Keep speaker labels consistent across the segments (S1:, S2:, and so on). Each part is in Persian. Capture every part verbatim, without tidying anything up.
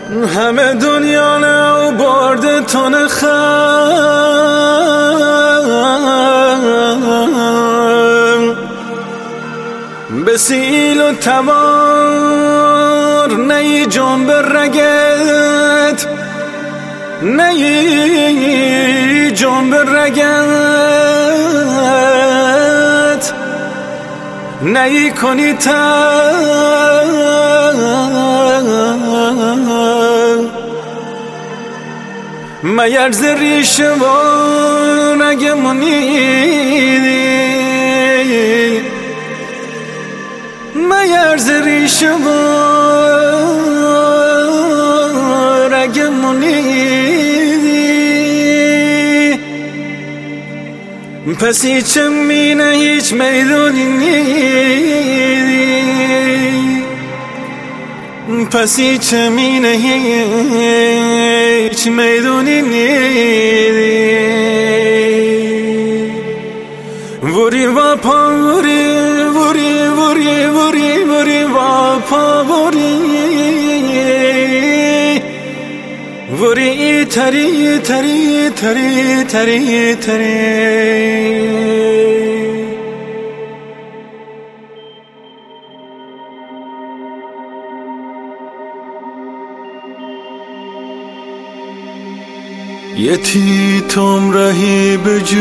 S1: همه دنیا نو برده تن خم بسیل و توار نی جنب رگت نی جنب رگت نی کنی تن میر زریش و رگ منیدی میر زریش و رگ منیدی پس هیچ مینه هیچ میدونی نیدی پس هیچ مینه هیچ میدونی نیدی وری و پا وری وری وری وری وری و پا وری وری تری تری تری تری تری یتیتم رهی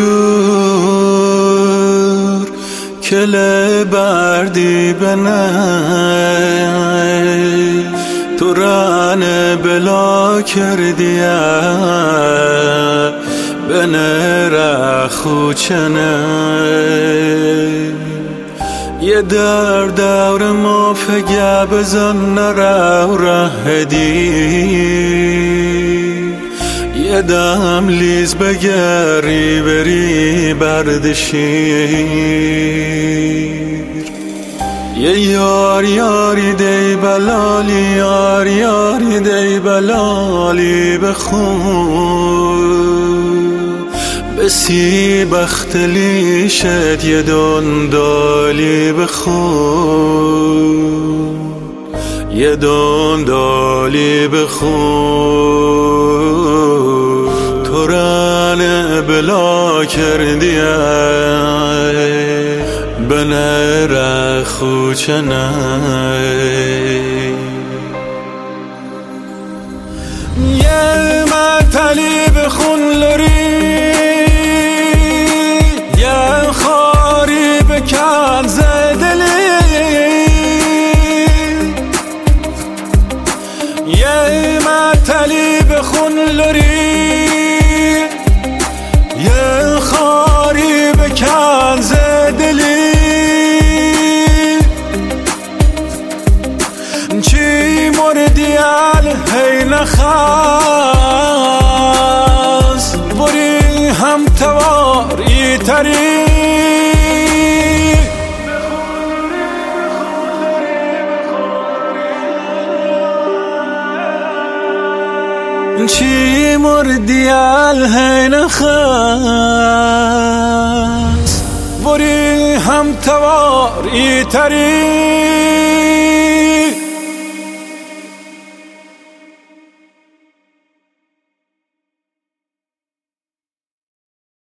S1: بجور کله بردی بنه تو رانه بلا کردیه بنه رخو چنه یه در دور ما فگه بزن نرو ره دی یه دم لیز بگری بری بردشیر یه یار یاری دی بلالی یار یاری دی بلالی بخون بسی بختلی شد یه دندالی بخون یه دندالی بخون تو رانه بلا کردیه بنه رخو چنه یه مطلی بخون لری یه خاری بکن زدلی یه مطلی بخون لری یه خاری بکن زدلی چی مردی ال هی نخواست بری هم تواری تری چی مردی ال هی نخواست بری هم تواری تری